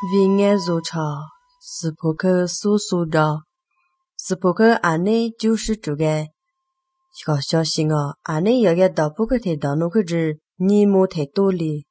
vì nghe dù trò是扑克苏苏的是扑克安内就是这个搞消息哦安内有个到扑克铁道弄个只你莫太多哩